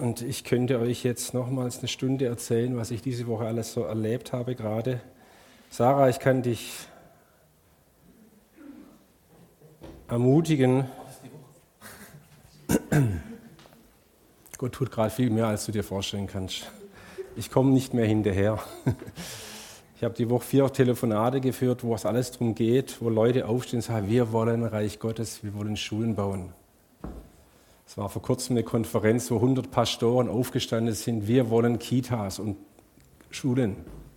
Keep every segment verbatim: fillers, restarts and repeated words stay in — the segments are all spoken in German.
Und ich könnte euch jetzt nochmals eine Stunde erzählen, was ich diese Woche alles so erlebt habe gerade. Sarah, ich kann dich ermutigen. Gott tut gerade viel mehr, als du dir vorstellen kannst. Ich komme nicht mehr hinterher. Ich habe die Woche vier Telefonate geführt, wo es alles darum geht, wo Leute aufstehen und sagen, wir wollen Reich Gottes, wir wollen Schulen bauen. Es war vor kurzem eine Konferenz, wo hundert Pastoren aufgestanden sind, wir wollen Kitas und Schulen.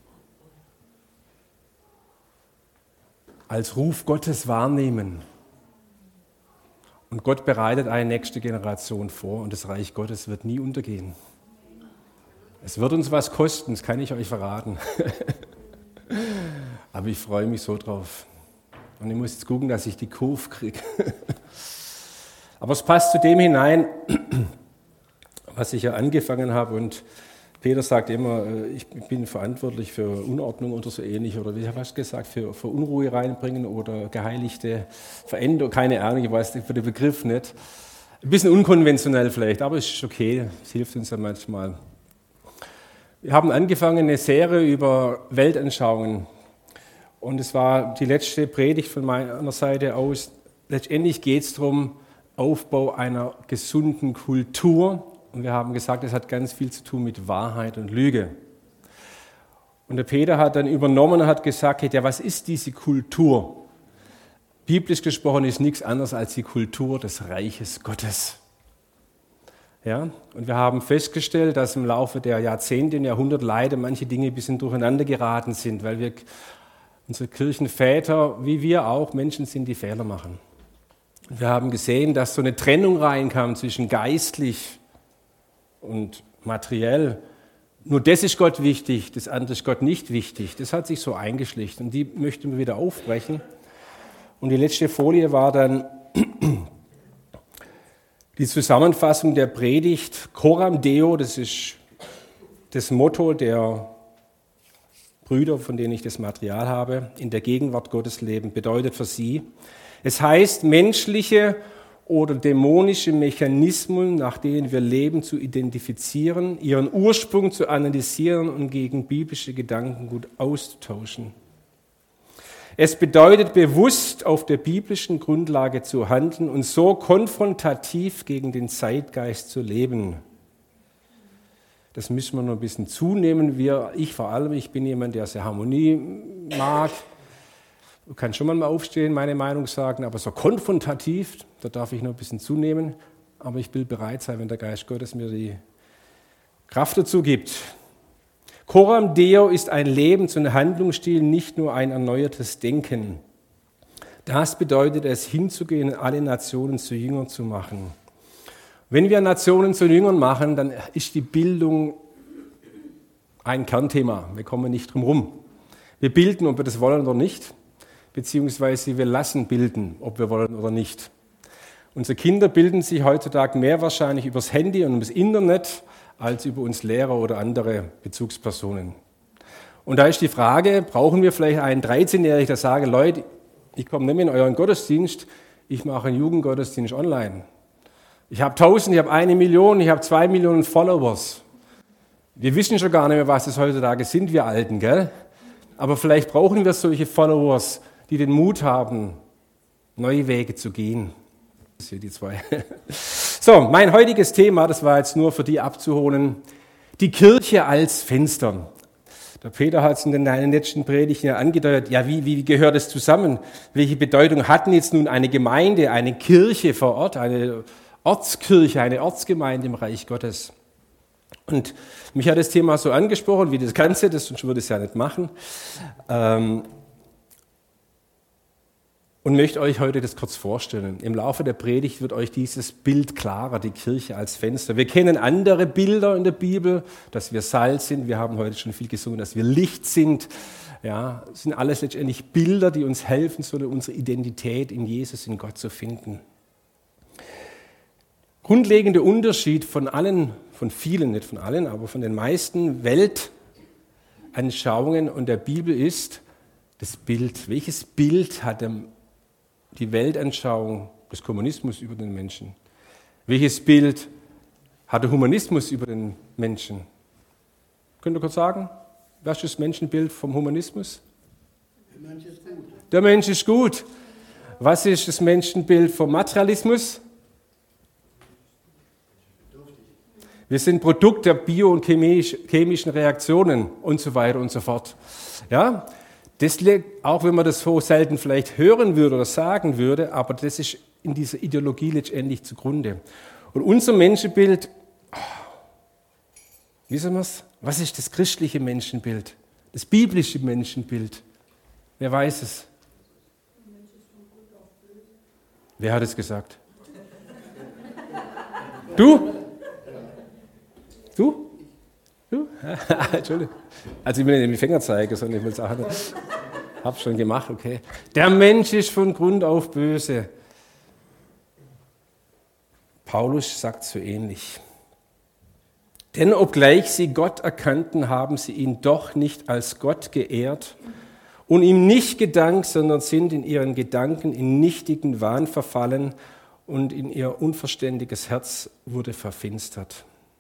Als Ruf Gottes wahrnehmen. Und Gott bereitet eine nächste Generation vor und das Reich Gottes wird nie untergehen. Es wird uns was kosten, das kann ich euch verraten. Aber ich freue mich so drauf. Und ich muss jetzt gucken, dass ich die Kurve kriege. Aber es passt zu dem hinein, was ich ja angefangen habe. Und Peter sagt immer, ich bin verantwortlich für Unordnung oder so ähnlich. Oder wie hast du gesagt, für, für Unruhe reinbringen oder geheiligte Veränderung. Keine Ahnung, ich weiß für den Begriff nicht. Ein bisschen unkonventionell vielleicht, aber es ist okay. Es hilft uns ja manchmal. Wir haben angefangen eine Serie über Weltanschauungen. Und es war die letzte Predigt von meiner Seite aus. Letztendlich geht es darum, Aufbau einer gesunden Kultur. Und wir haben gesagt, es hat ganz viel zu tun mit Wahrheit und Lüge. Und der Peter hat dann übernommen und hat gesagt, ja, was ist diese Kultur? Biblisch gesprochen ist nichts anderes als die Kultur des Reiches Gottes. Ja? Und wir haben festgestellt, dass im Laufe der Jahrzehnte und Jahrhunderte leider manche Dinge ein bisschen durcheinander geraten sind, weil wir, unsere Kirchenväter, wie wir auch, Menschen sind, die Fehler machen. Wir haben gesehen, dass so eine Trennung reinkam zwischen geistlich und materiell. Nur das ist Gott wichtig, das andere ist Gott nicht wichtig. Das hat sich so eingeschlichen und die möchten wir wieder aufbrechen. Und die letzte Folie war dann die Zusammenfassung der Predigt. Coram Deo, das ist das Motto der Brüder, von denen ich das Material habe, in der Gegenwart Gottes leben, bedeutet für sie, es heißt, menschliche oder dämonische Mechanismen, nach denen wir leben, zu identifizieren, ihren Ursprung zu analysieren und gegen biblische Gedankengut auszutauschen. Es bedeutet, bewusst auf der biblischen Grundlage zu handeln und so konfrontativ gegen den Zeitgeist zu leben. Das müssen wir noch ein bisschen zunehmen. Wir, ich vor allem, ich bin jemand, der sehr Harmonie mag. Du kannst schon mal aufstehen, meine Meinung sagen, aber so konfrontativ, da darf ich noch ein bisschen zunehmen. Aber ich will bereit sein, wenn der Geist Gottes mir die Kraft dazu gibt. Coram Deo ist ein Lebens- und Handlungsstil, nicht nur ein erneuertes Denken. Das bedeutet es, hinzugehen und alle Nationen zu Jüngern zu machen. Wenn wir Nationen zu Jüngern machen, dann ist die Bildung ein Kernthema. Wir kommen nicht drum herum. Wir bilden, ob wir das wollen oder nicht. Beziehungsweise wir lassen bilden, ob wir wollen oder nicht. Unsere Kinder bilden sich heutzutage mehr wahrscheinlich übers Handy und übers Internet als über uns Lehrer oder andere Bezugspersonen. Und da ist die Frage, brauchen wir vielleicht einen dreizehnjährigen, der sagt, Leute, ich komme nicht mehr in euren Gottesdienst, ich mache einen Jugendgottesdienst online. Ich habe tausend, ich habe eine Million, ich habe zwei Millionen Followers. Wir wissen schon gar nicht mehr, was es heutzutage sind, wir Alten, gell? Aber vielleicht brauchen wir solche Followers, die den Mut haben, neue Wege zu gehen. Das sind die zwei. So, mein heutiges Thema, das war jetzt nur für die abzuholen, die Kirche als Fenster. Der Peter hat es in den letzten Predigten ja angedeutet, ja, wie, wie gehört es zusammen? Welche Bedeutung hat denn jetzt nun eine Gemeinde, eine Kirche vor Ort, eine Ortskirche, eine Ortsgemeinde im Reich Gottes? Und mich hat das Thema so angesprochen, wie das Ganze, das sonst würde ich es ja nicht machen. Ähm, Und möchte euch heute das kurz vorstellen. Im Laufe der Predigt wird euch dieses Bild klarer, die Kirche als Fenster. Wir kennen andere Bilder in der Bibel, dass wir Salz sind. Wir haben heute schon viel gesungen, dass wir Licht sind. Ja, das sind alles letztendlich Bilder, die uns helfen sollen, unsere Identität in Jesus, in Gott zu finden. Grundlegender Unterschied von allen, von vielen, nicht von allen, aber von den meisten Weltanschauungen und der Bibel ist das Bild. Welches Bild hat die Weltanschauung des Kommunismus über den Menschen? Welches Bild hat der Humanismus über den Menschen? Könnt ihr kurz sagen, was ist das Menschenbild vom Humanismus? Der Mensch ist gut. Der Mensch ist gut. Was ist das Menschenbild vom Materialismus? Wir sind Produkt der bio- und chemisch, chemischen Reaktionen und so weiter und so fort. Ja, das liegt, auch wenn man das so selten vielleicht hören würde oder sagen würde, aber das ist in dieser Ideologie letztendlich zugrunde. Und unser Menschenbild, wissen wir es? Was ist das christliche Menschenbild? Das biblische Menschenbild? Wer weiß es? Wer hat es gesagt? Du? Du? Du? Entschuldigung. Also ich will nicht mit dem Finger zeigen, sondern ich will sagen, habe schon gemacht, okay. Der Mensch ist von Grund auf böse. Paulus sagt so ähnlich. Denn obgleich sie Gott erkannten, haben sie ihn doch nicht als Gott geehrt und ihm nicht gedankt, sondern sind in ihren Gedanken in nichtigen Wahn verfallen und in ihr unverständiges Herz wurde verfinstert.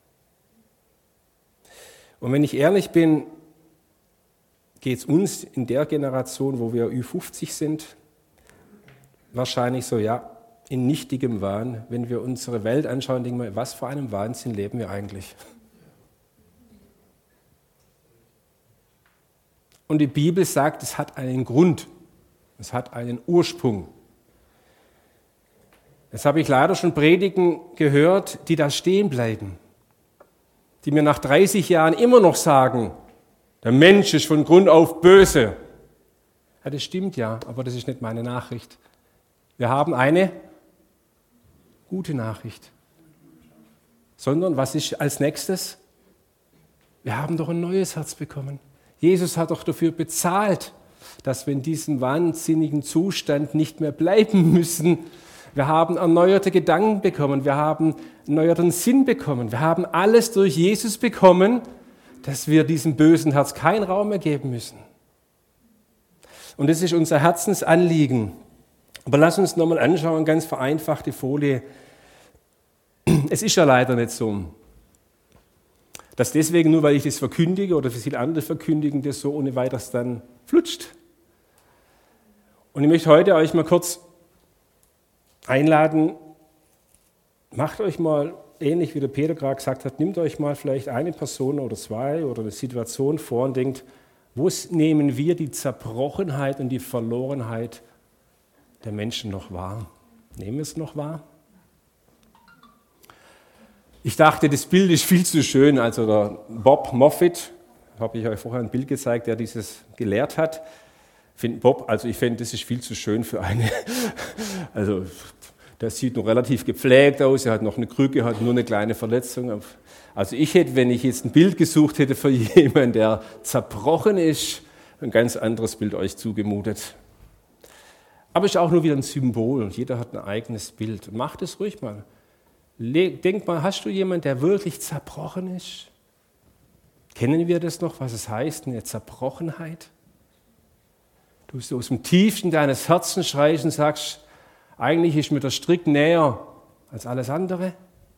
Und wenn ich ehrlich bin, geht es uns in der Generation, wo wir Ü fünfzig sind, wahrscheinlich so, ja, in nichtigem Wahn. Wenn wir unsere Welt anschauen, denken wir, was für einem Wahnsinn leben wir eigentlich? Und die Bibel sagt, es hat einen Grund, es hat einen Ursprung. Jetzt habe ich leider schon Predigen gehört, die da stehen bleiben, die mir nach dreißig Jahren immer noch sagen, der Mensch ist von Grund auf böse. Ja, das stimmt ja, aber das ist nicht meine Nachricht. Wir haben eine gute Nachricht. Sondern, was ist als nächstes? Wir haben doch ein neues Herz bekommen. Jesus hat doch dafür bezahlt, dass wir in diesem wahnsinnigen Zustand nicht mehr bleiben müssen. Wir haben erneuerte Gedanken bekommen, wir haben erneuerten Sinn bekommen, wir haben alles durch Jesus bekommen, dass wir diesem bösen Herz keinen Raum mehr geben müssen. Und das ist unser Herzensanliegen. Aber lass uns nochmal anschauen, ganz vereinfachte Folie. Es ist ja leider nicht so, dass deswegen, nur weil ich das verkündige oder viele andere verkündigen, das so ohne weiteres dann flutscht. Und ich möchte heute euch mal kurz einladen, macht euch mal, ähnlich wie der Peter gerade gesagt hat, nehmt euch mal vielleicht eine Person oder zwei oder eine Situation vor und denkt, wo nehmen wir die Zerbrochenheit und die Verlorenheit der Menschen noch wahr? Nehmen wir es noch wahr? Ich dachte, das Bild ist viel zu schön. Also der Bob Moffat, habe ich euch vorher ein Bild gezeigt, der dieses gelehrt hat. Find Bob, also ich finde, das ist viel zu schön für eine. Also der sieht noch relativ gepflegt aus, er hat noch eine Krücke, hat nur eine kleine Verletzung. Also ich hätte, wenn ich jetzt ein Bild gesucht hätte für jemanden, der zerbrochen ist, ein ganz anderes Bild euch zugemutet. Aber es ist auch nur wieder ein Symbol. Jeder hat ein eigenes Bild. Macht es ruhig mal. Denk mal, hast du jemanden, der wirklich zerbrochen ist? Kennen wir das noch, was es heißt, eine Zerbrochenheit? Du so aus dem Tiefsten deines Herzens schreist und sagst, eigentlich ist mir der Strick näher als alles andere.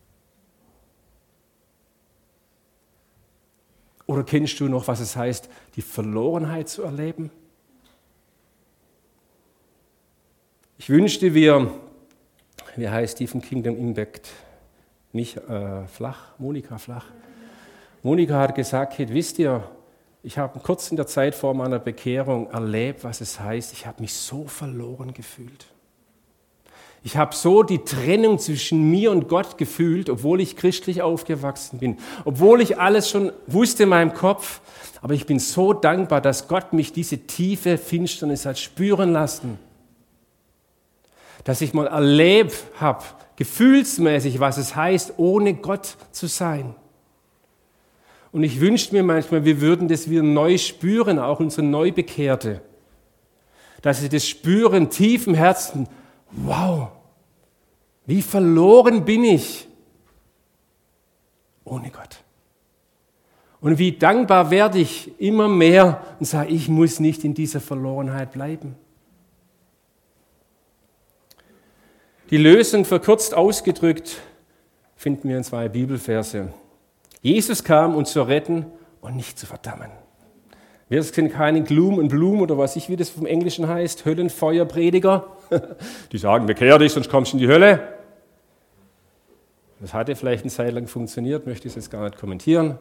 Oder kennst du noch, was es heißt, die Verlorenheit zu erleben? Ich wünschte, wir, wie heißt Stephen Kingdom Impact? Mich, äh, Flach, Monika Flach. Monika hat gesagt, hey, wisst ihr, ich habe kurz in der Zeit vor meiner Bekehrung erlebt, was es heißt, ich habe mich so verloren gefühlt. Ich habe so die Trennung zwischen mir und Gott gefühlt, obwohl ich christlich aufgewachsen bin, obwohl ich alles schon wusste in meinem Kopf, aber ich bin so dankbar, dass Gott mich diese tiefe Finsternis hat spüren lassen, dass ich mal erlebt habe, gefühlsmäßig, was es heißt, ohne Gott zu sein. Und ich wünschte mir manchmal, wir würden das wieder neu spüren, auch unsere Neubekehrte, dass sie das spüren, tief im Herzen, wow, wie verloren bin ich ohne Gott. Und wie dankbar werde ich immer mehr und sage, ich muss nicht in dieser Verlorenheit bleiben. Die Lösung, verkürzt ausgedrückt, finden wir in zwei Bibelverse. Jesus kam, um zu retten und nicht zu verdammen. Wir sind keine Gloom und Bloom oder was ich, wie das vom Englischen heißt, Höllenfeuerprediger. Die sagen, bekehr dich, sonst kommst du in die Hölle. Das hatte vielleicht eine Zeit lang funktioniert, möchte ich jetzt gar nicht kommentieren.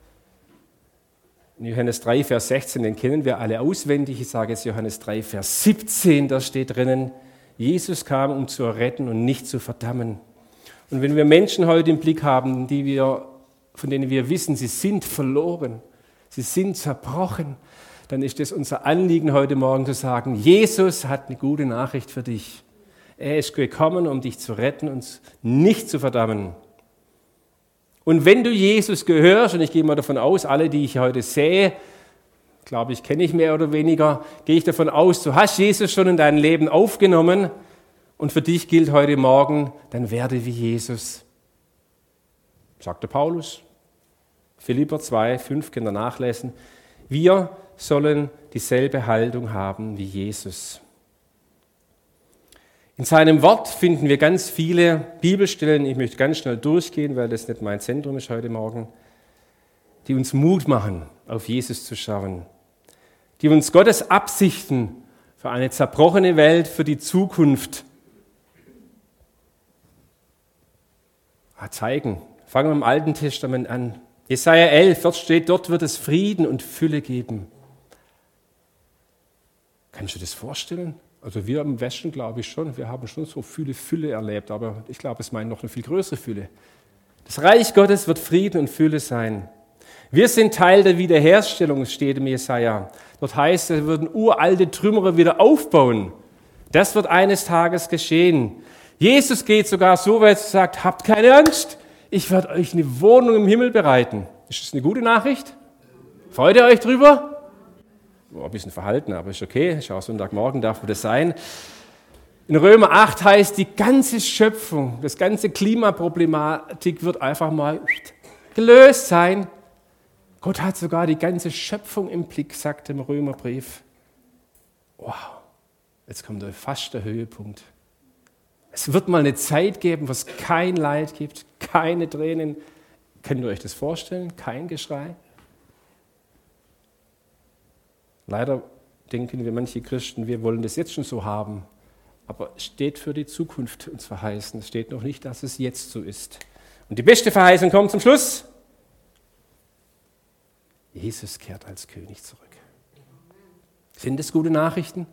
In Johannes drei, Vers sechzehn, den kennen wir alle auswendig. Ich sage jetzt Johannes drei, Vers siebzehn, da steht drinnen, Jesus kam, um zu retten und nicht zu verdammen. Und wenn wir Menschen heute im Blick haben, die wir, von denen wir wissen, sie sind verloren, sie sind zerbrochen, dann ist es unser Anliegen heute Morgen zu sagen, Jesus hat eine gute Nachricht für dich. Er ist gekommen, um dich zu retten und nicht zu verdammen. Und wenn du Jesus gehörst, und ich gehe mal davon aus, alle, die ich heute sehe, glaube ich, kenne ich mehr oder weniger, gehe ich davon aus, du hast Jesus schon in dein Leben aufgenommen und für dich gilt heute Morgen, dann werde wie Jesus. Sagte Paulus, Philipper zwei, fünf, könnt ihr nachlesen. Wir sollen dieselbe Haltung haben wie Jesus. In seinem Wort finden wir ganz viele Bibelstellen, ich möchte ganz schnell durchgehen, weil das nicht mein Zentrum ist heute Morgen, die uns Mut machen, auf Jesus zu schauen, die uns Gottes Absichten für eine zerbrochene Welt, für die Zukunft zeigen. Fangen wir im Alten Testament an. Jesaja elf, dort steht, dort wird es Frieden und Fülle geben. Kannst du dir das vorstellen? Also wir im Westen glaube ich schon, wir haben schon so viele Fülle erlebt, aber ich glaube, es meint noch eine viel größere Fülle. Das Reich Gottes wird Frieden und Fülle sein. Wir sind Teil der Wiederherstellung, steht im Jesaja. Dort heißt es, wir würden uralte Trümmer wieder aufbauen. Das wird eines Tages geschehen. Jesus geht sogar so weit, dass er sagt, habt keine Angst, ich werde euch eine Wohnung im Himmel bereiten. Ist das eine gute Nachricht? Freut ihr euch drüber? Oh, ein bisschen verhalten, aber ist okay. Ist auch Sonntagmorgen, darf das sein. In Römer acht heißt, die ganze Schöpfung, das ganze Klimaproblematik wird einfach mal gelöst sein. Gott hat sogar die ganze Schöpfung im Blick, sagt im Römerbrief. Wow, jetzt kommt fast der Höhepunkt. Es wird mal eine Zeit geben, wo es kein Leid gibt, keine Tränen. Könnt ihr euch das vorstellen? Kein Geschrei? Leider denken wir manche Christen, wir wollen das jetzt schon so haben. Aber es steht für die Zukunft uns verheißen. Es steht noch nicht, dass es jetzt so ist. Und die beste Verheißung kommt zum Schluss. Jesus kehrt als König zurück. Sind das gute Nachrichten?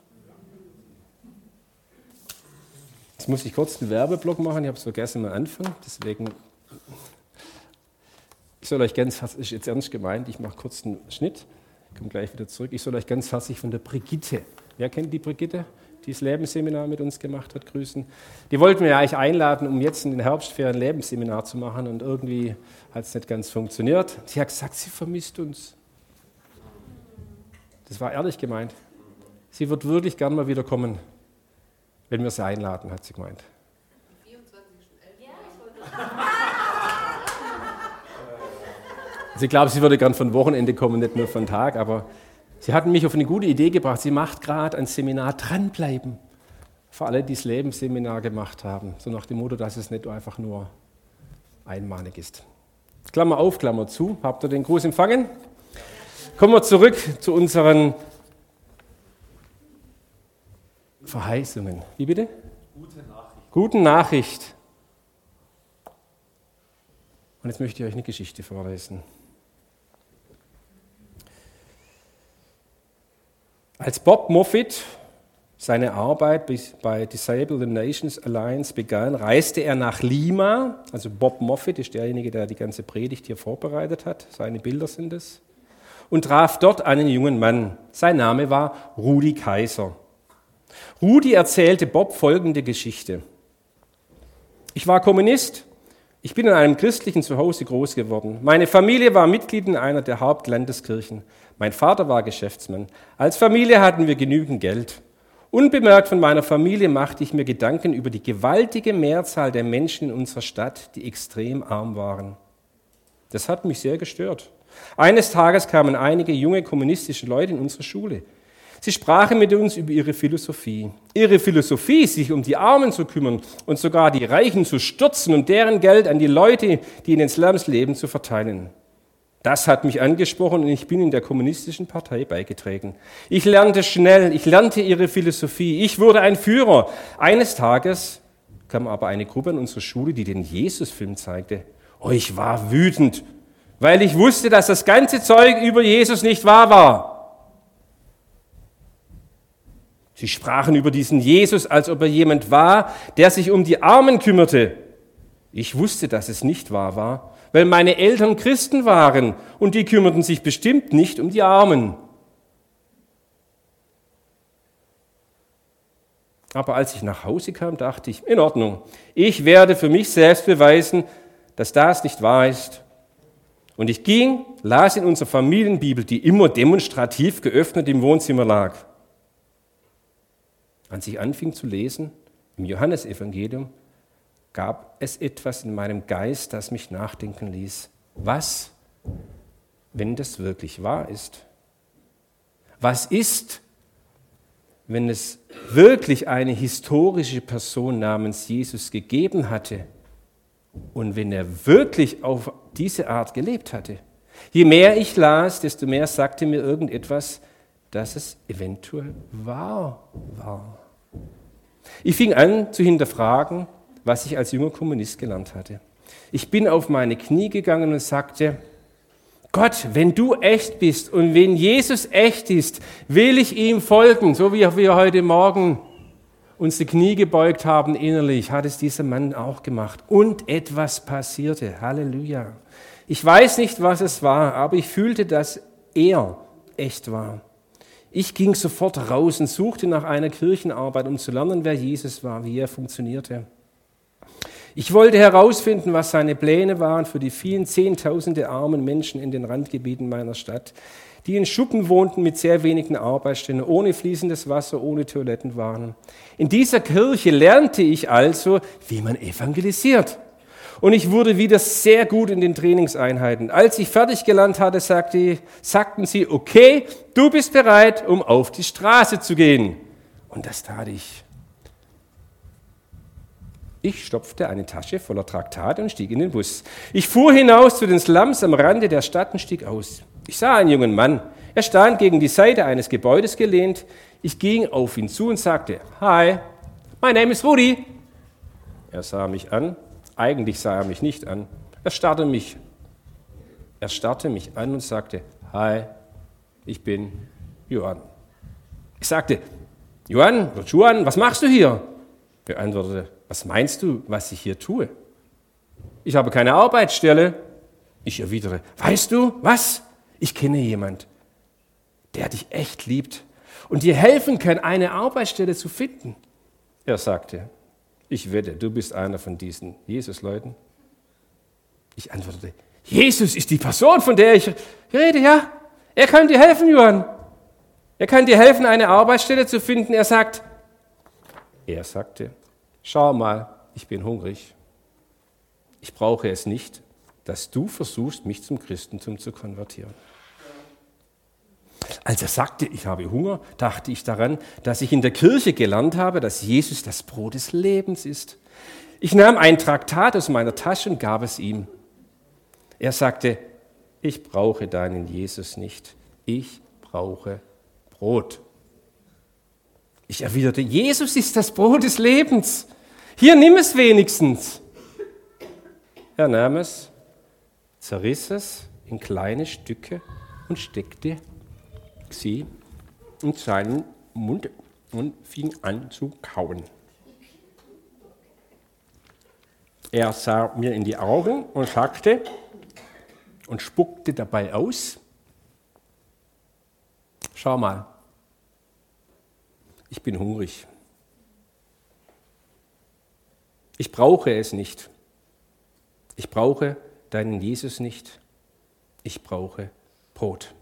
Jetzt muss ich kurz einen Werbeblock machen. Ich habe es vergessen am Anfang. Deswegen, ich soll euch ganz herzlich, ist jetzt ernst gemeint, ich mache kurz einen Schnitt. Ich komme gleich wieder zurück. Ich soll euch ganz herzlich von der Brigitte, wer kennt die Brigitte, die das Lebensseminar mit uns gemacht hat, grüßen. Die wollten wir ja eigentlich einladen, um jetzt in den Herbstferien ein Lebensseminar zu machen und irgendwie hat es nicht ganz funktioniert. Sie hat gesagt, sie vermisst uns. Das war ehrlich gemeint. Sie wird wirklich gern mal wieder kommen, wenn wir sie einladen, hat sie gemeint. Also ich glaube, sie würde gern von Wochenende kommen, nicht nur von Tag, aber sie hatten mich auf eine gute Idee gebracht. Sie macht gerade ein Seminar dranbleiben. Für alle, die das Lebensseminar gemacht haben. So nach dem Motto, dass es nicht einfach nur einmalig ist. Klammer auf, Klammer zu. Habt ihr den Gruß empfangen? Kommen wir zurück zu unseren Verheißungen. Wie bitte? Gute Nachricht. Guten Nachricht. Und jetzt möchte ich euch eine Geschichte vorlesen. Als Bob Moffitt seine Arbeit bei Disabled Nations Alliance begann, reiste er nach Lima. Also Bob Moffitt ist derjenige, der die ganze Predigt hier vorbereitet hat. Seine Bilder sind es. Und traf dort einen jungen Mann. Sein Name war Rudi Kaiser. Rudi erzählte Bob folgende Geschichte. Ich war Kommunist. Ich bin in einem christlichen Zuhause groß geworden. Meine Familie war Mitglied in einer der Hauptlandeskirchen. Mein Vater war Geschäftsmann. Als Familie hatten wir genügend Geld. Unbemerkt von meiner Familie machte ich mir Gedanken über die gewaltige Mehrzahl der Menschen in unserer Stadt, die extrem arm waren. Das hat mich sehr gestört. Eines Tages kamen einige junge kommunistische Leute in unsere Schule. Sie sprachen mit uns über ihre Philosophie. Ihre Philosophie, sich um die Armen zu kümmern und sogar die Reichen zu stürzen und deren Geld an die Leute, die in den Slums leben, zu verteilen. Das hat mich angesprochen und ich bin in der kommunistischen Partei beigetreten. Ich lernte schnell, ich lernte ihre Philosophie. Ich wurde ein Führer. Eines Tages kam aber eine Gruppe an unsere Schule, die den Jesus-Film zeigte. Oh, ich war wütend, weil ich wusste, dass das ganze Zeug über Jesus nicht wahr war. Sie sprachen über diesen Jesus, als ob er jemand war, der sich um die Armen kümmerte. Ich wusste, dass es nicht wahr war, weil meine Eltern Christen waren und die kümmerten sich bestimmt nicht um die Armen. Aber als ich nach Hause kam, dachte ich, in Ordnung, ich werde für mich selbst beweisen, dass das nicht wahr ist. Und ich ging, las in unserer Familienbibel, die immer demonstrativ geöffnet im Wohnzimmer lag. Als ich anfing zu lesen, im Johannesevangelium, gab es etwas in meinem Geist, das mich nachdenken ließ. Was, wenn das wirklich wahr ist? Was ist, wenn es wirklich eine historische Person namens Jesus gegeben hatte und wenn er wirklich auf diese Art gelebt hatte? Je mehr ich las, desto mehr sagte mir irgendetwas, dass es eventuell wahr war. Ich fing an zu hinterfragen, was ich als junger Kommunist gelernt hatte. Ich bin auf meine Knie gegangen und sagte, Gott, wenn du echt bist und wenn Jesus echt ist, will ich ihm folgen, so wie wir heute Morgen uns die Knie gebeugt haben innerlich, hat es dieser Mann auch gemacht. Und etwas passierte, Halleluja. Ich weiß nicht, was es war, aber ich fühlte, dass er echt war. Ich ging sofort raus und suchte nach einer Kirchenarbeit, um zu lernen, wer Jesus war, wie er funktionierte. Ich wollte herausfinden, was seine Pläne waren für die vielen Zehntausende armen Menschen in den Randgebieten meiner Stadt, die in Schuppen wohnten mit sehr wenigen Arbeitsstellen, ohne fließendes Wasser, ohne Toiletten waren. In dieser Kirche lernte ich also, wie man evangelisiert. Und ich wurde wieder sehr gut in den Trainingseinheiten. Als ich fertig gelernt hatte, sagte, sagten sie, okay, du bist bereit, um auf die Straße zu gehen. Und das tat ich. Ich stopfte eine Tasche voller Traktate und stieg in den Bus. Ich fuhr hinaus zu den Slums am Rande der Stadt und stieg aus. Ich sah einen jungen Mann. Er stand gegen die Seite eines Gebäudes gelehnt. Ich ging auf ihn zu und sagte, Hi, my name is Rudi. Er sah mich an. Eigentlich sah er mich nicht an. Er starrte mich. Er starrte mich an und sagte, Hi, ich bin Johann. Ich sagte, Johann, Johann, was machst du hier? Er antwortete, was meinst du, was ich hier tue? Ich habe keine Arbeitsstelle. Ich erwidere, weißt du, was? Ich kenne jemand, der dich echt liebt und dir helfen kann, eine Arbeitsstelle zu finden. Er sagte, ich wette, du bist einer von diesen Jesus-Leuten. Ich antwortete, Jesus ist die Person, von der ich rede, ja. Er kann dir helfen, Johann. Er kann dir helfen, eine Arbeitsstelle zu finden. Er sagt, er sagte, schau mal, ich bin hungrig. Ich brauche es nicht, dass du versuchst, mich zum Christentum zu konvertieren. Als er sagte, ich habe Hunger, dachte ich daran, dass ich in der Kirche gelernt habe, dass Jesus das Brot des Lebens ist. Ich nahm ein Traktat aus meiner Tasche und gab es ihm. Er sagte, ich brauche deinen Jesus nicht, ich brauche Brot. Ich erwiderte, Jesus ist das Brot des Lebens. Hier, nimm es wenigstens. Er nahm es, zerriss es in kleine Stücke und steckte sie in seinen Mund und fing an zu kauen. Er sah mir in die Augen und sagte und spuckte dabei aus, schau mal, ich bin hungrig. Ich brauche es nicht. Ich brauche deinen Jesus nicht. Ich brauche Brot.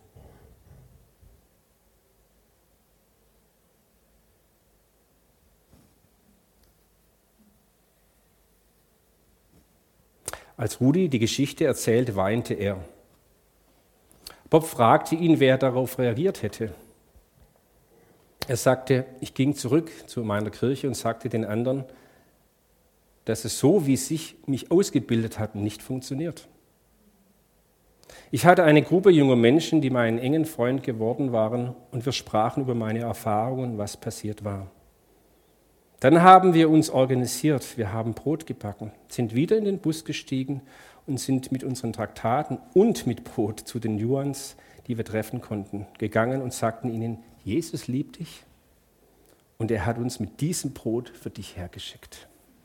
Als Rudi die Geschichte erzählte, weinte er. Bob fragte ihn, wer darauf reagiert hätte. Er sagte, ich ging zurück zu meiner Kirche und sagte den anderen, dass es so, wie sich mich ausgebildet hatten, nicht funktioniert. Ich hatte eine Gruppe junger Menschen, die meinen engen Freund geworden waren, und wir sprachen über meine Erfahrungen, was passiert war. Dann haben wir uns organisiert, wir haben Brot gebacken, sind wieder in den Bus gestiegen und sind mit unseren Traktaten und mit Brot zu den Juans, die wir treffen konnten, gegangen und sagten ihnen, Jesus liebt dich und er hat uns mit diesem Brot für dich hergeschickt.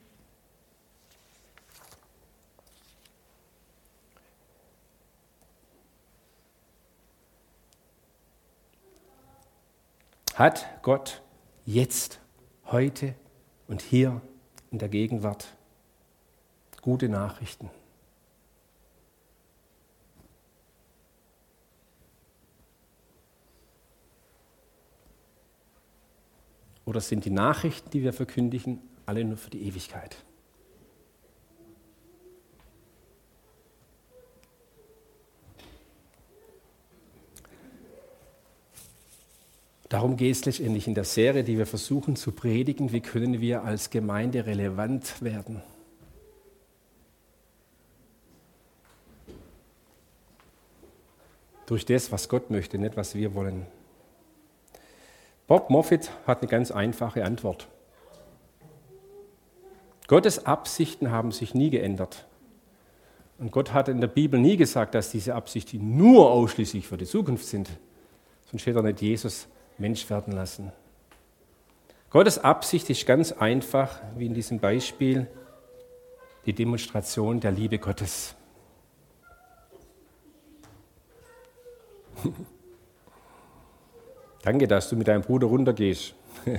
Hat Gott jetzt, heute und hier in der Gegenwart gute Nachrichten? Oder sind die Nachrichten, die wir verkündigen, alle nur für die Ewigkeit? Darum geht es letztendlich in der Serie, die wir versuchen zu predigen, wie können wir als Gemeinde relevant werden. Durch das, was Gott möchte, nicht was wir wollen. Bob Moffitt hat eine ganz einfache Antwort. Gottes Absichten haben sich nie geändert. Und Gott hat in der Bibel nie gesagt, dass diese Absichten nur ausschließlich für die Zukunft sind. Sonst hätte er nicht Jesus Mensch werden lassen. Gottes Absicht ist ganz einfach, wie in diesem Beispiel, die Demonstration der Liebe Gottes. Danke, dass du mit deinem Bruder runtergehst. Das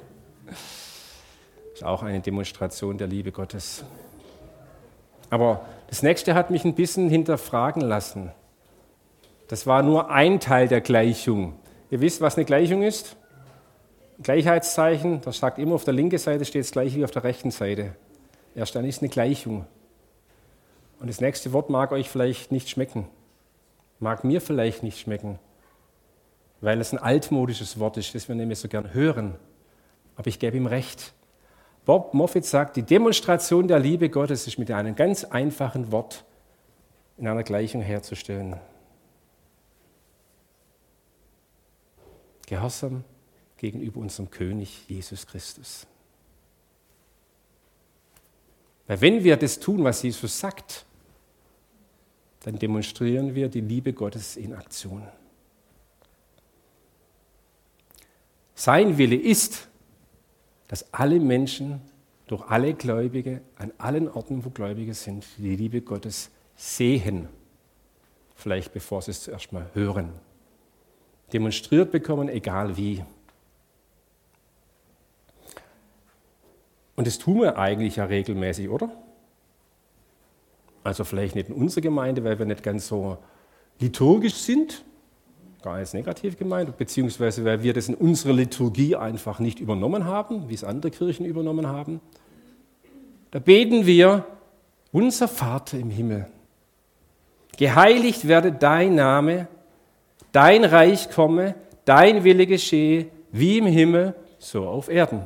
ist auch eine Demonstration der Liebe Gottes. Aber das nächste hat mich ein bisschen hinterfragen lassen. Das war nur ein Teil der Gleichung. Ihr wisst, was eine Gleichung ist? Gleichheitszeichen, das sagt immer, auf der linken Seite steht das gleiche wie auf der rechten Seite. Erst dann ist eine Gleichung. Und das nächste Wort mag euch vielleicht nicht schmecken. Mag mir vielleicht nicht schmecken, weil es ein altmodisches Wort ist, das wir nämlich so gern hören. Aber ich gebe ihm recht. Bob Moffitt sagt, die Demonstration der Liebe Gottes ist mit einem ganz einfachen Wort in einer Gleichung herzustellen. Gehorsam gegenüber unserem König Jesus Christus. Weil wenn wir das tun, was Jesus sagt, dann demonstrieren wir die Liebe Gottes in Aktion. Sein Wille ist, dass alle Menschen, durch alle Gläubige, an allen Orten, wo Gläubige sind, die Liebe Gottes sehen, vielleicht bevor sie es zuerst mal hören. Demonstriert bekommen, egal wie. Und das tun wir eigentlich ja regelmäßig, oder? Also vielleicht nicht in unserer Gemeinde, weil wir nicht ganz so liturgisch sind, gar nicht negativ gemeint, beziehungsweise weil wir das in unserer Liturgie einfach nicht übernommen haben, wie es andere Kirchen übernommen haben. Da beten wir, unser Vater im Himmel, geheiligt werde dein Name, dein Reich komme, dein Wille geschehe, wie im Himmel, so auf Erden.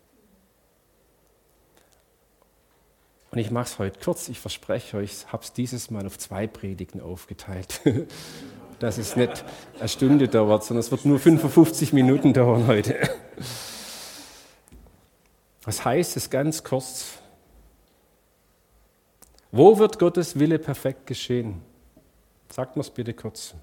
Und ich mache es heute kurz, ich verspreche euch, ich habe es dieses Mal auf zwei Predigten aufgeteilt. Dass es nicht eine Stunde dauert, sondern es wird nur fünfundfünfzig Minuten dauern heute. Was heißt es ganz kurz? Wo wird Gottes Wille perfekt geschehen? Sagt mir es bitte kurz.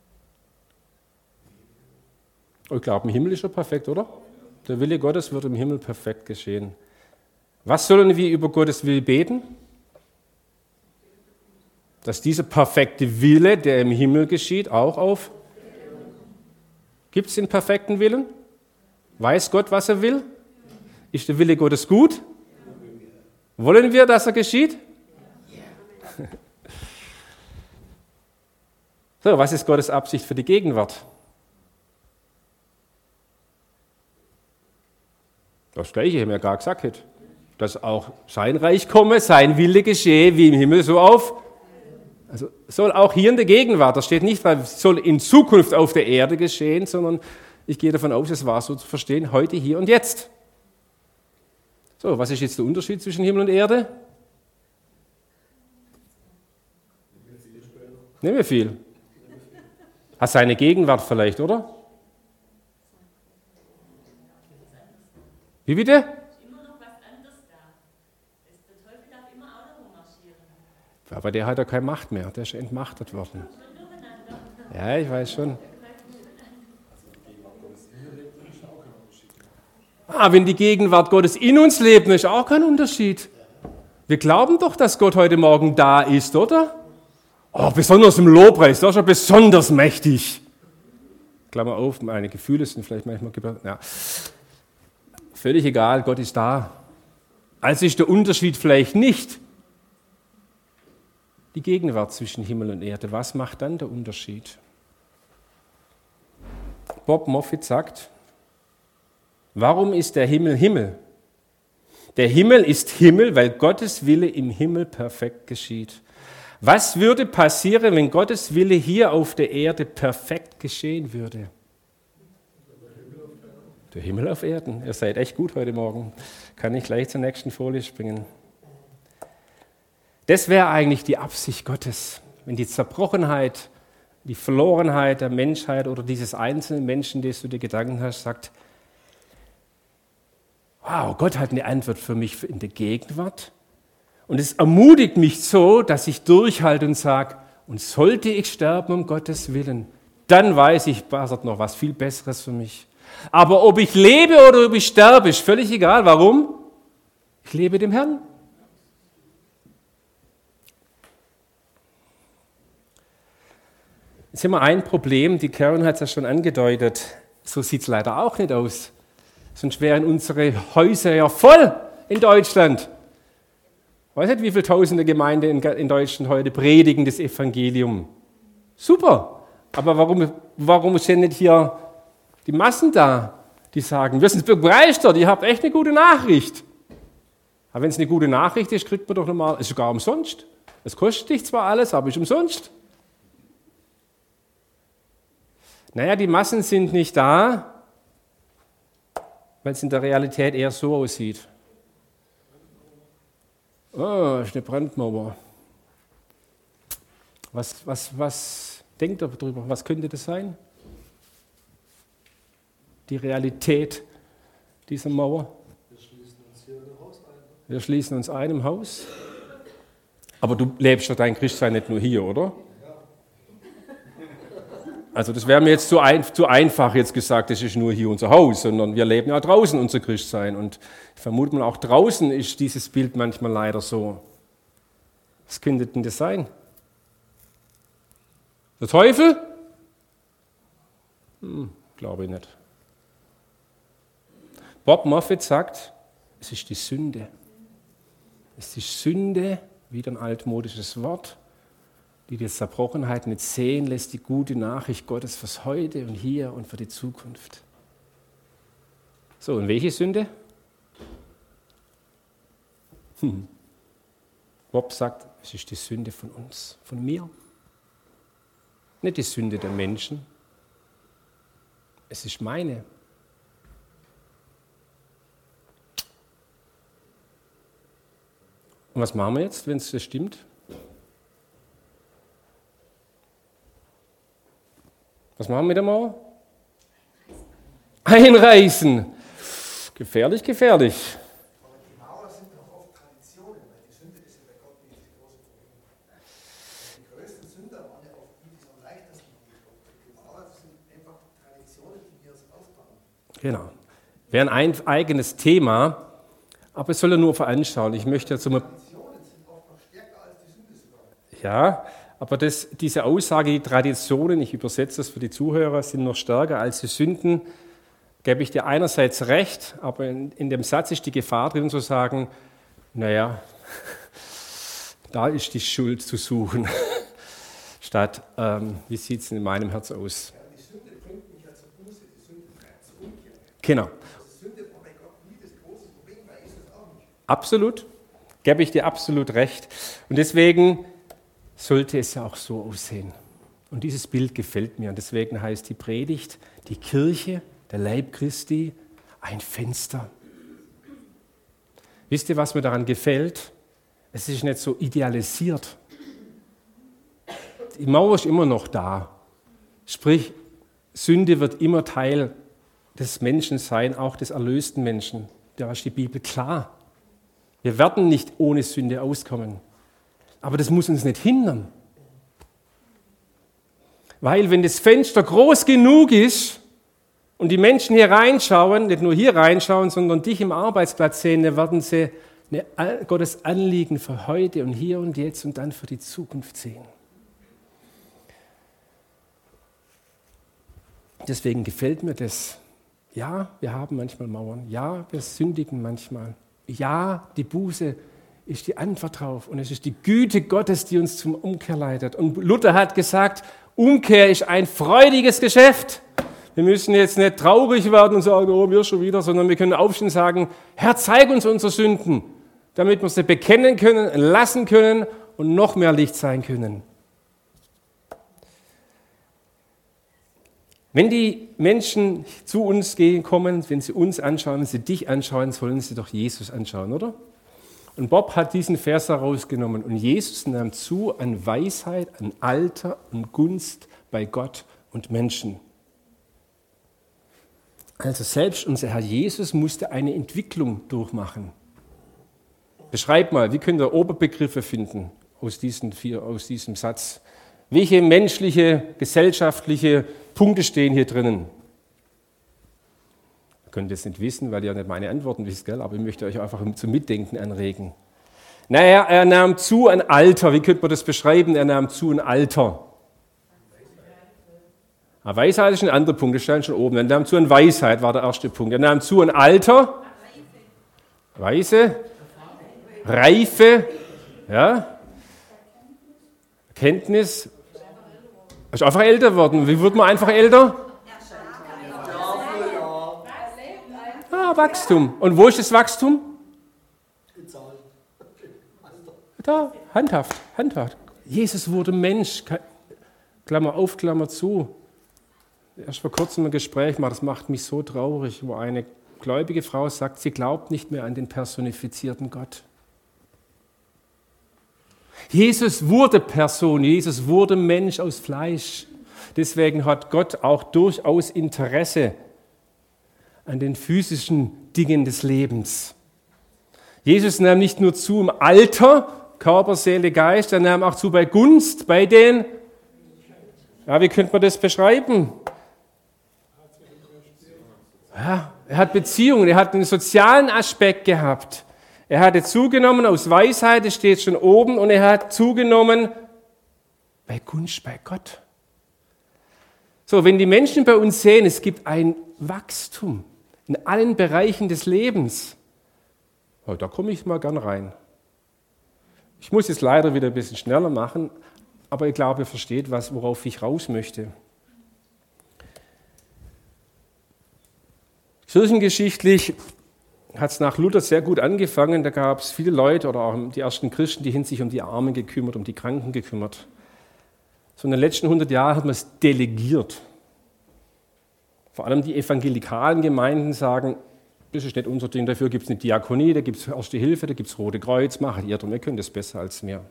Ich glaube, im Himmel ist er perfekt, oder? Der Wille Gottes wird im Himmel perfekt geschehen. Was sollen wir über Gottes Wille beten? Dass dieser perfekte Wille, der im Himmel geschieht, auch auf... Gibt es den perfekten Willen? Weiß Gott, was er will? Ist der Wille Gottes gut? Wollen wir, dass er geschieht? So, was ist Gottes Absicht für die Gegenwart? Das Gleiche haben wir gar gesagt. Dass auch sein Reich komme, sein Wille geschehe, wie im Himmel, so auf. Also soll auch hier in der Gegenwart, da steht nicht, soll in Zukunft auf der Erde geschehen, sondern Ich gehe davon aus, es war so zu verstehen, heute, hier und jetzt. So, was ist jetzt der Unterschied zwischen Himmel und Erde? Nicht mehr viel. Hat seine Gegenwart vielleicht, oder? Wie bitte? Aber der hat ja keine Macht mehr, der ist entmachtet worden. Ja, ich weiß schon. Ah, wenn die Gegenwart Gottes in uns lebt, ist auch kein Unterschied. Wir glauben doch, dass Gott heute Morgen da ist, oder? Oh, besonders im Lobpreis, da ist er besonders mächtig. Klammer auf, meine Gefühle sind vielleicht manchmal... Ja. Völlig egal, Gott ist da. Also ist der Unterschied vielleicht nicht die Gegenwart zwischen Himmel und Erde. Was macht dann der Unterschied? Bob Moffitt sagt, warum ist der Himmel Himmel? Der Himmel ist Himmel, weil Gottes Wille im Himmel perfekt geschieht. Was würde passieren, wenn Gottes Wille hier auf der Erde perfekt geschehen würde? Der Himmel auf Erden. Ihr seid echt gut heute Morgen. Kann ich gleich zur nächsten Folie springen. Das wäre eigentlich die Absicht Gottes, wenn die Zerbrochenheit, die Verlorenheit der Menschheit oder dieses einzelnen Menschen, das du dir Gedanken hast, sagt, wow, Gott hat eine Antwort für mich in der Gegenwart. Und es ermutigt mich so, dass ich durchhalte und sage, und sollte ich sterben um Gottes Willen, dann weiß ich, wartet noch was viel Besseres für mich. Aber ob ich lebe oder ob ich sterbe, ist völlig egal. Warum? Ich lebe dem Herrn. Jetzt haben wir ein Problem, die Karen hat es ja schon angedeutet, so sieht es leider auch nicht aus. Sonst wären unsere Häuser ja voll in Deutschland. Ich weiß nicht, wie viele tausende Gemeinden in Deutschland heute predigen das Evangelium. Super, aber warum, warum sind nicht hier die Massen da, die sagen, wir sind begeistert, ihr habt echt eine gute Nachricht. Aber wenn es eine gute Nachricht ist, kriegt man doch normal, ist sogar umsonst. Es kostet dich zwar alles, aber ist umsonst. Naja, die Massen sind nicht da, weil es in der Realität eher so aussieht. Oh, ist eine Brandmauer. Was, was, was denkt ihr darüber? Was könnte das sein? Die Realität dieser Mauer. Wir schließen uns hier in einem Haus ein. Wir schließen uns ein im Haus. Aber du lebst doch dein Christsein nicht nur hier, oder? Also das wäre mir jetzt zu, ein, zu einfach jetzt gesagt, das ist nur hier unser Haus, sondern wir leben ja draußen unser Christsein. Und ich vermute mal, auch draußen ist dieses Bild manchmal leider so. Was könnte denn das sein? Der Teufel? Hm, glaube ich nicht. Bob Moffitt sagt, es ist die Sünde. Es ist Sünde, wieder ein altmodisches Wort, die die Zerbrochenheit nicht sehen lässt, die gute Nachricht Gottes fürs Heute und hier und für die Zukunft. So, und welche Sünde? Hm. Bob sagt, es ist die Sünde von uns, von mir. Nicht die Sünde der Menschen. Es ist meine. Und was machen wir jetzt, wenn es das stimmt? Was machen wir mit der Mauer? Einreißen. Gefährlich, gefährlich. Aber die Mauer sind doch oft Traditionen, weil die Sünde ist ja bei Gott nicht das große Problem. Die größten Sünder waren ja oft die, die am leichtesten waren. Die Mauer sind einfach Traditionen, die wir uns aufbauen. Genau. Wäre ein eigenes Thema, aber es soll ja nur veranschaulichen. Ich möchte jetzt so mal. Traditionen sind oft noch stärker als die Sünde sogar. Ja, aber das, diese Aussage, die Traditionen, ich übersetze das für die Zuhörer, sind noch stärker als die Sünden, gebe ich dir einerseits recht, aber in, in dem Satz ist die Gefahr drin zu sagen, naja, da ist die Schuld zu suchen, statt, ähm, wie sieht es in meinem Herz aus? Ja, die Sünde bringt mich ja zur Buße, die Sünde treibt zur Umkehr. Genau. Die Sünde war bei Gott nie das große Problem, bei Jesus auch nicht. Absolut, gebe ich dir absolut recht. Und deswegen sollte es ja auch so aussehen. Und dieses Bild gefällt mir. Und deswegen heißt die Predigt, die Kirche der Leib Christi, ein Fenster. Wisst ihr, was mir daran gefällt? Es ist nicht so idealisiert. Die Mauer ist immer noch da. Sprich, Sünde wird immer Teil des Menschen sein, auch des erlösten Menschen. Da ist die Bibel klar. Wir werden nicht ohne Sünde auskommen. Aber das muss uns nicht hindern. Weil wenn das Fenster groß genug ist und die Menschen hier reinschauen, nicht nur hier reinschauen, sondern dich im Arbeitsplatz sehen, dann werden sie eine, Gottes Anliegen für heute und hier und jetzt und dann für die Zukunft sehen. Deswegen gefällt mir das. Ja, wir haben manchmal Mauern. Ja, wir sündigen manchmal. Ja, die Buße ist die Antwort drauf. Und es ist die Güte Gottes, die uns zum Umkehr leitet. Und Luther hat gesagt, Umkehr ist ein freudiges Geschäft. Wir müssen jetzt nicht traurig werden und sagen, oh, wir schon wieder, sondern wir können aufstehen und sagen, Herr, zeig uns unsere Sünden, damit wir sie bekennen können, lassen können und noch mehr Licht sein können. Wenn die Menschen zu uns gehen, kommen, wenn sie uns anschauen, wenn sie dich anschauen, sollen sie doch Jesus anschauen, oder? Und Bob hat diesen Vers herausgenommen. Und Jesus nahm zu an Weisheit, an Alter und Gunst bei Gott und Menschen. Also selbst unser Herr Jesus musste eine Entwicklung durchmachen. Beschreib mal, wie könnt ihr Oberbegriffe finden aus, diesen vier, aus diesem Satz? Welche menschliche, gesellschaftliche Punkte stehen hier drinnen? Ihr könnt das nicht wissen, weil ihr nicht meine Antworten wisst, gell? Aber ich möchte euch einfach zum Mitdenken anregen. Naja, er nahm zu an Alter. Wie könnte man das beschreiben? Er nahm zu an Alter. Ah, Weisheit ist ein anderer Punkt, das stand schon oben. Er nahm zu an Weisheit, war der erste Punkt. Er nahm zu an Alter. Weise. Reife. Ja. Kenntnis. Ist einfach älter worden. Wie wird man einfach älter? Ah, Wachstum. Und wo ist das Wachstum? Da, handhaft, handhaft. Jesus wurde Mensch. Klammer auf, Klammer zu. Erst vor kurzem ein Gespräch mal, das macht mich so traurig, wo eine gläubige Frau sagt, sie glaubt nicht mehr an den personifizierten Gott. Jesus wurde Person, Jesus wurde Mensch aus Fleisch. Deswegen hat Gott auch durchaus Interesse an den physischen Dingen des Lebens. Jesus nahm nicht nur zu im Alter, Körper, Seele, Geist, er nahm auch zu bei Gunst, bei den, ja, wie könnte man das beschreiben? Ja, er hat Beziehungen, er hat einen sozialen Aspekt gehabt. Er hatte zugenommen aus Weisheit, das steht schon oben, und er hat zugenommen bei Gunst bei Gott. So, wenn die Menschen bei uns sehen, es gibt ein Wachstum in allen Bereichen des Lebens, oh, da komme ich mal gern rein. Ich muss es leider wieder ein bisschen schneller machen, aber ich glaube, ihr versteht, was, worauf ich raus möchte. Kirchengeschichtlich hat es nach Luther sehr gut angefangen. Da gab es viele Leute oder auch die ersten Christen, die haben sich um die Armen gekümmert, um die Kranken gekümmert. So in den letzten hundert Jahren hat man es delegiert. Vor allem die evangelikalen Gemeinden sagen, das ist nicht unser Ding, dafür gibt es eine Diakonie, da gibt es Erste Hilfe, da gibt es Rote Kreuz, macht ihr drum, ihr könnt das besser als wir.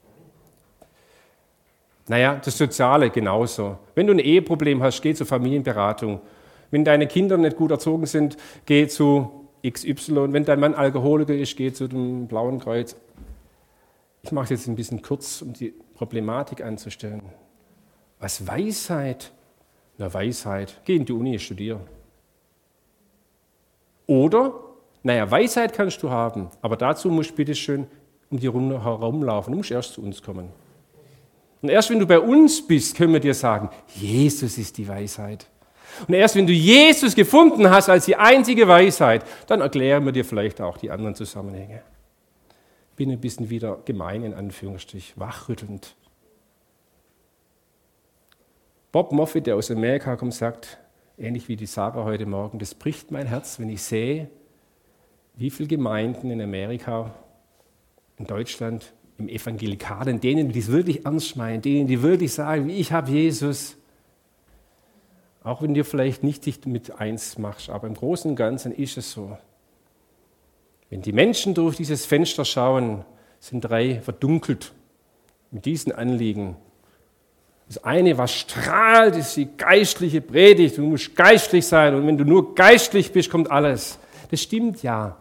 Naja, das Soziale genauso. Wenn du ein Eheproblem hast, geh zur Familienberatung. Wenn deine Kinder nicht gut erzogen sind, geh zu X Y. Wenn dein Mann Alkoholiker ist, geh zu dem Blauen Kreuz. Ich mache es jetzt ein bisschen kurz, um die Problematik anzustellen. Was Weisheit? Na, Weisheit. Geh in die Uni, studier. Oder, naja, Weisheit kannst du haben, aber dazu musst du bitte schön um die Runde herumlaufen. Du musst erst zu uns kommen. Und erst wenn du bei uns bist, können wir dir sagen, Jesus ist die Weisheit. Und erst wenn du Jesus gefunden hast als die einzige Weisheit, dann erklären wir dir vielleicht auch die anderen Zusammenhänge. Bin ein bisschen wieder gemein, in Anführungsstrich, wachrüttelnd. Bob Moffitt, der aus Amerika kommt, sagt, ähnlich wie die Sarah heute Morgen, das bricht mein Herz, wenn ich sehe, wie viele Gemeinden in Amerika, in Deutschland, im Evangelikalen, denen, die es wirklich ernst meinen, denen, die wirklich sagen, ich habe Jesus. Auch wenn du vielleicht nicht dich mit eins machst, aber im Großen und Ganzen ist es so. Wenn die Menschen durch dieses Fenster schauen, sind drei verdunkelt mit diesen Anliegen. Das eine, was strahlt, ist die geistliche Predigt. Du musst geistlich sein und wenn du nur geistlich bist, kommt alles. Das stimmt ja.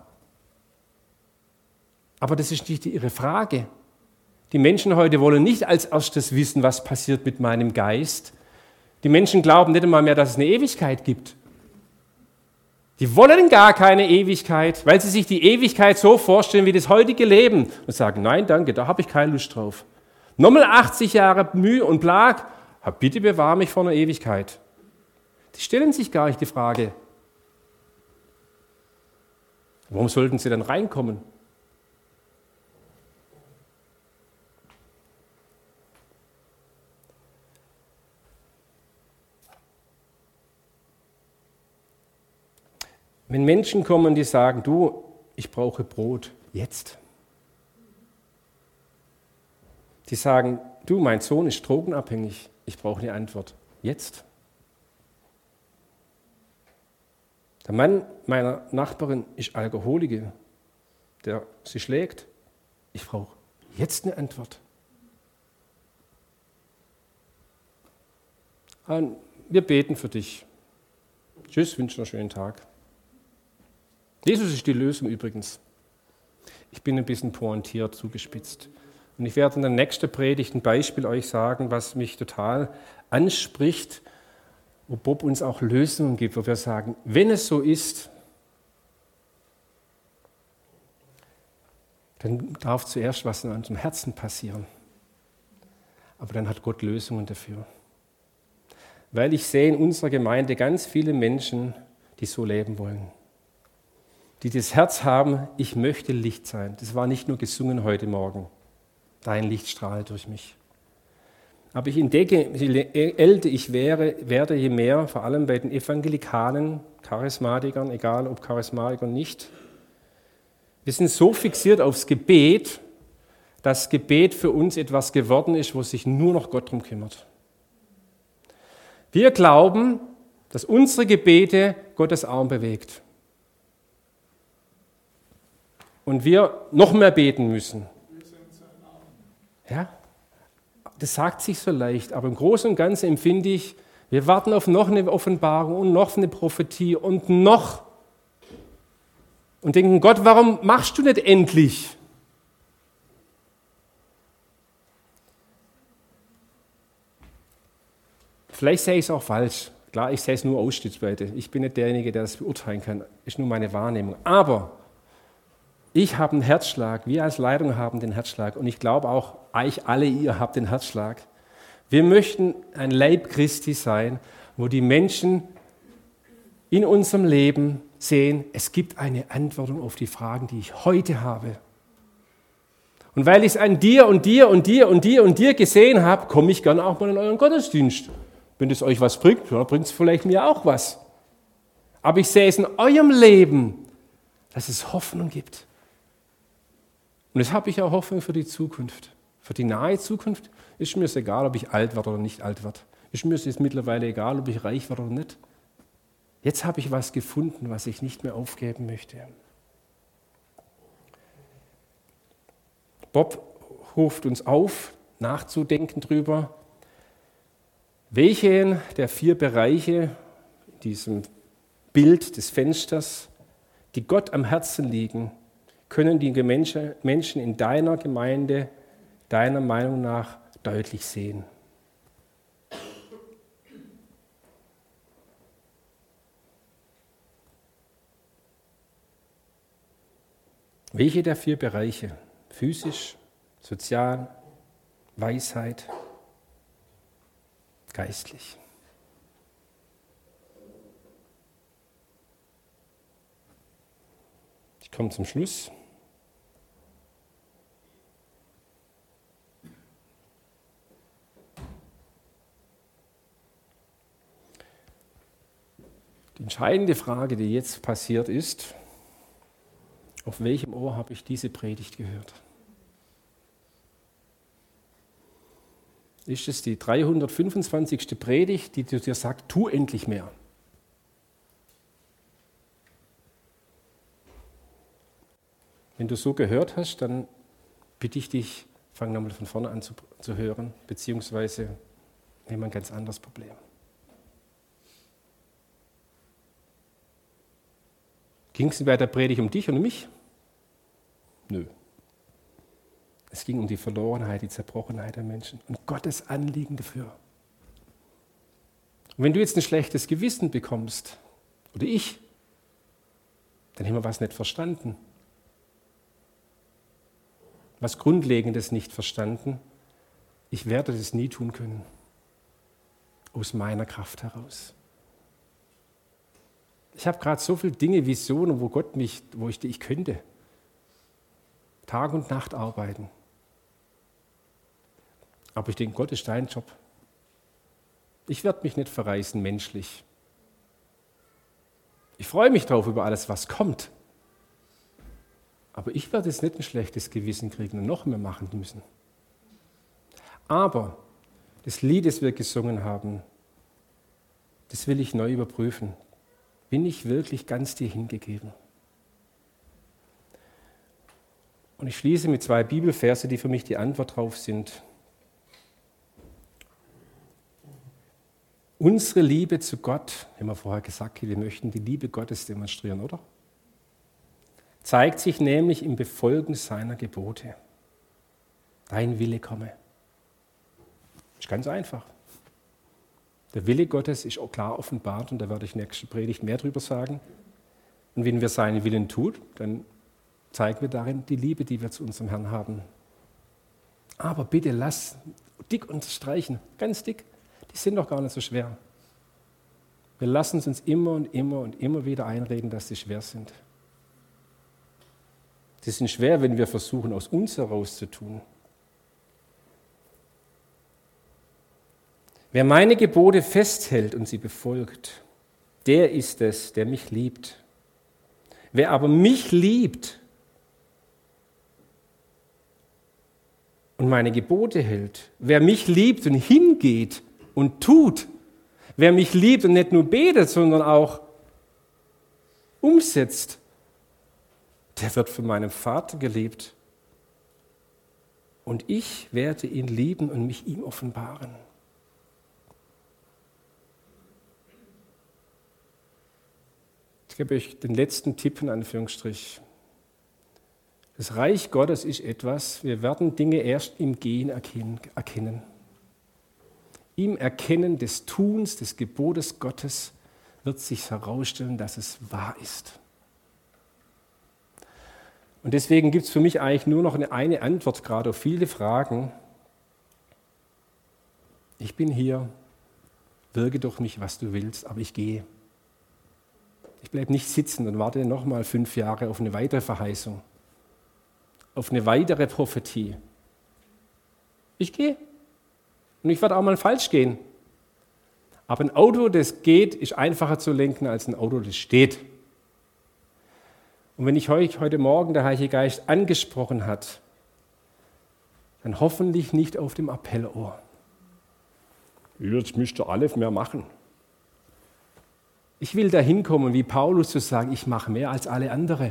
Aber das ist nicht ihre Frage. Die Menschen heute wollen nicht als erstes wissen, was passiert mit meinem Geist. Die Menschen glauben nicht einmal mehr, dass es eine Ewigkeit gibt. Die wollen gar keine Ewigkeit, weil sie sich die Ewigkeit so vorstellen wie das heutige Leben und sagen, nein, danke, da habe ich keine Lust drauf. Nochmal achtzig Jahre Mühe und Plag, bitte bewahre mich vor einer Ewigkeit. Die stellen sich gar nicht die Frage, warum sollten sie dann reinkommen? Wenn Menschen kommen, die sagen, du, ich brauche Brot, jetzt. Die sagen, du, mein Sohn ist drogenabhängig, ich brauche eine Antwort, jetzt. Der Mann meiner Nachbarin ist Alkoholiker, der sie schlägt, ich brauche jetzt eine Antwort. Und wir beten für dich. Tschüss, wünsche noch einen schönen Tag. Jesus ist die Lösung übrigens. Ich bin ein bisschen pointiert, zugespitzt. Und ich werde in der nächsten Predigt ein Beispiel euch sagen, was mich total anspricht, wo Bob uns auch Lösungen gibt, wo wir sagen, wenn es so ist, dann darf zuerst was in unserem Herzen passieren. Aber dann hat Gott Lösungen dafür. Weil ich sehe in unserer Gemeinde ganz viele Menschen, die so leben wollen. Die das Herz haben, ich möchte Licht sein. Das war nicht nur gesungen heute Morgen. Dein Licht strahlt durch mich. Aber ich entdecke, je älter ich wäre, werde, je mehr, vor allem bei den Evangelikalen, Charismatikern, egal ob Charismatiker oder nicht, wir sind so fixiert aufs Gebet, dass Gebet für uns etwas geworden ist, wo sich nur noch Gott drum kümmert. Wir glauben, dass unsere Gebete Gottes Arm bewegt. Und wir noch mehr beten müssen. Ja, das sagt sich so leicht, aber im Großen und Ganzen empfinde ich, wir warten auf noch eine Offenbarung und noch eine Prophetie und noch. Und denken, Gott, warum machst du nicht endlich? Vielleicht sehe ich es auch falsch. Klar, ich sehe es nur ausschnittsweise. Ich bin nicht derjenige, der das beurteilen kann. Ist nur meine Wahrnehmung. Aber ich habe einen Herzschlag, wir als Leitung haben den Herzschlag und ich glaube auch, euch alle, ihr habt den Herzschlag. Wir möchten ein Leib Christi sein, wo die Menschen in unserem Leben sehen, es gibt eine Antwort auf die Fragen, die ich heute habe. Und weil ich es an dir und dir und dir und dir und dir gesehen habe, komme ich gerne auch mal in euren Gottesdienst. Wenn es euch was bringt, ja, bringt es vielleicht mir auch was. Aber ich sehe es in eurem Leben, dass es Hoffnung gibt. Und jetzt habe ich auch Hoffnung für die Zukunft. Für die nahe Zukunft ist mir es egal, ob ich alt werde oder nicht alt werde. Ist mir es jetzt mittlerweile egal, ob ich reich werde oder nicht. Jetzt habe ich was gefunden, was ich nicht mehr aufgeben möchte. Bob ruft uns auf, nachzudenken darüber, welche der vier Bereiche in diesem Bild des Fensters, die Gott am Herzen liegen, können die Menschen in deiner Gemeinde, deiner Meinung nach, deutlich sehen. Welche der vier Bereiche? Physisch, sozial, Weisheit, geistlich. Ich komme zum Schluss. Die entscheidende Frage, die jetzt passiert ist, auf welchem Ohr habe ich diese Predigt gehört? ist es die dreihundertfünfundzwanzigste Predigt, die dir sagt, tu endlich mehr. Wenn du so gehört hast, dann bitte ich dich, fang nochmal von vorne an zu, zu hören, beziehungsweise nehmen wir ein ganz anderes Problem. Ging es bei der Predigt um dich und um mich? Nö. Es ging um die Verlorenheit, die Zerbrochenheit der Menschen und Gottes Anliegen dafür. Und wenn du jetzt ein schlechtes Gewissen bekommst, oder ich, dann haben wir was nicht verstanden. Was Grundlegendes nicht verstanden. Ich werde das nie tun können. Aus meiner Kraft heraus. Ich habe gerade so viele Dinge, Visionen, wo Gott mich, wo ich, ich könnte. Tag und Nacht arbeiten. Aber ich denke, Gott ist dein Job. Ich werde mich nicht verreißen, menschlich. Ich freue mich drauf über alles, was kommt. Aber ich werde jetzt nicht ein schlechtes Gewissen kriegen und noch mehr machen müssen. Aber das Lied, das wir gesungen haben, das will ich neu überprüfen. Bin ich wirklich ganz dir hingegeben? Und ich schließe mit zwei Bibelverse, die für mich die Antwort drauf sind. Unsere Liebe zu Gott, haben wir vorher gesagt, wir möchten die Liebe Gottes demonstrieren, oder? Zeigt sich nämlich im Befolgen seiner Gebote. Dein Wille komme. Ist ganz einfach. Der Wille Gottes ist auch klar offenbart und da werde ich nächste Predigt mehr drüber sagen. Und wenn wir seinen Willen tun, dann zeigen wir darin die Liebe, die wir zu unserem Herrn haben. Aber bitte lass dick unterstreichen, ganz dick, die sind doch gar nicht so schwer. Wir lassen es uns immer und immer und immer wieder einreden, dass sie schwer sind. Sie sind schwer, wenn wir versuchen, aus uns heraus zu tun. Wer meine Gebote festhält und sie befolgt, der ist es, der mich liebt. Wer aber mich liebt und meine Gebote hält, wer mich liebt und hingeht und tut, wer mich liebt und nicht nur betet, sondern auch umsetzt, der wird von meinem Vater geliebt. Und ich werde ihn lieben und mich ihm offenbaren. Ich gebe euch den letzten Tipp in Anführungsstrich. Das Reich Gottes ist etwas, wir werden Dinge erst im Gehen erkennen. Im Erkennen des Tuns, des Gebotes Gottes wird sich herausstellen, dass es wahr ist. Und deswegen gibt es für mich eigentlich nur noch eine, eine Antwort gerade auf viele Fragen. Ich bin hier, wirke durch mich, was du willst, aber ich gehe. Ich bleibe nicht sitzen und warte nochmal fünf Jahre auf eine weitere Verheißung, auf eine weitere Prophetie. Ich gehe. Und ich werde auch mal falsch gehen. Aber ein Auto, das geht, ist einfacher zu lenken als ein Auto, das steht. Und wenn ich euch heute Morgen der Heilige Geist angesprochen hat, dann hoffentlich nicht auf dem Appellohr. Jetzt müsst ihr alles mehr machen. Ich will dahin kommen, wie Paulus zu sagen, ich mache mehr als alle anderen.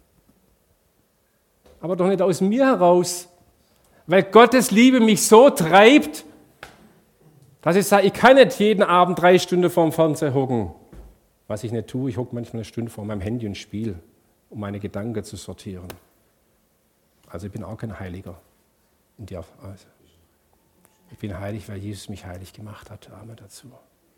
Aber doch nicht aus mir heraus, weil Gottes Liebe mich so treibt, dass ich sage, ich kann nicht jeden Abend drei Stunden vorm Fernseher hocken. Was ich nicht tue, ich hocke manchmal eine Stunde vor meinem Handy und spiele, um meine Gedanken zu sortieren. Also ich bin auch kein Heiliger. In der, also ich bin heilig, weil Jesus mich heilig gemacht hat. Amen dazu.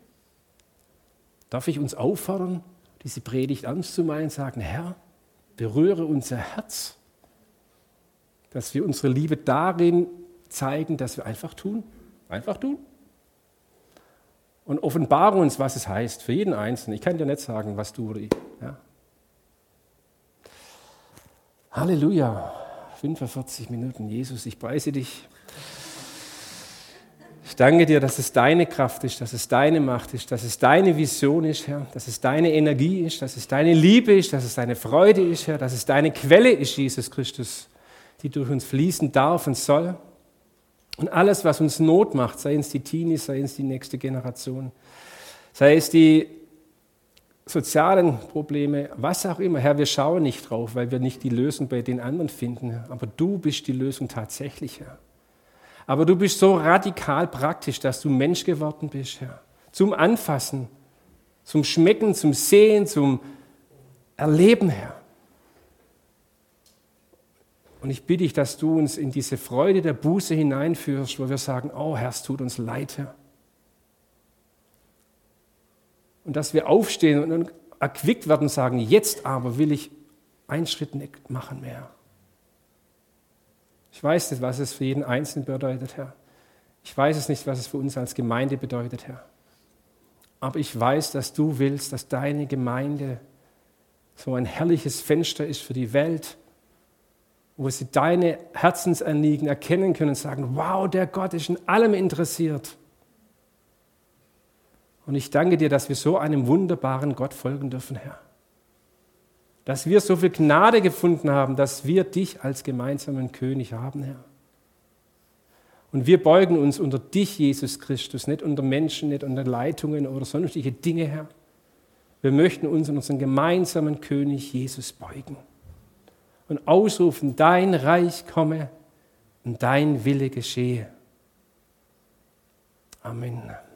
Darf ich uns auffordern, diese Predigt ernst zu meinen, sagen, Herr, berühre unser Herz, dass wir unsere Liebe darin zeigen, dass wir einfach tun, einfach tun. Und offenbare uns, was es heißt, für jeden Einzelnen. Ich kann dir nicht sagen, was du oder ich. Ja. Halleluja, fünfundvierzig Minuten. Jesus, ich preise dich. Ich danke dir, dass es deine Kraft ist, dass es deine Macht ist, dass es deine Vision ist, Herr, dass es deine Energie ist, dass es deine Liebe ist, dass es deine Freude ist, Herr, dass es deine Quelle ist, Jesus Christus, die durch uns fließen darf und soll. Und alles, was uns Not macht, sei es die Teenies, sei es die nächste Generation, sei es die sozialen Probleme, was auch immer. Herr, wir schauen nicht drauf, weil wir nicht die Lösung bei den anderen finden. Aber du bist die Lösung tatsächlich, Herr. Aber du bist so radikal praktisch, dass du Mensch geworden bist, Herr. Zum Anfassen, zum Schmecken, zum Sehen, zum Erleben, Herr. Und ich bitte dich, dass du uns in diese Freude der Buße hineinführst, wo wir sagen, oh Herr, es tut uns leid, Herr. Und dass wir aufstehen und dann erquickt werden und sagen, jetzt aber will ich einen Schritt nicht machen mehr. Ich weiß nicht, was es für jeden Einzelnen bedeutet, Herr. Ich weiß es nicht, was es für uns als Gemeinde bedeutet, Herr. Aber ich weiß, dass du willst, dass deine Gemeinde so ein herrliches Fenster ist für die Welt, wo sie deine Herzensanliegen erkennen können und sagen, wow, der Gott ist in allem interessiert. Und ich danke dir, dass wir so einem wunderbaren Gott folgen dürfen, Herr. Dass wir so viel Gnade gefunden haben, dass wir dich als gemeinsamen König haben, Herr. Und wir beugen uns unter dich, Jesus Christus, nicht unter Menschen, nicht unter Leitungen oder sonstige Dinge, Herr. Wir möchten uns unter unseren gemeinsamen König Jesus beugen und ausrufen, dein Reich komme und dein Wille geschehe. Amen.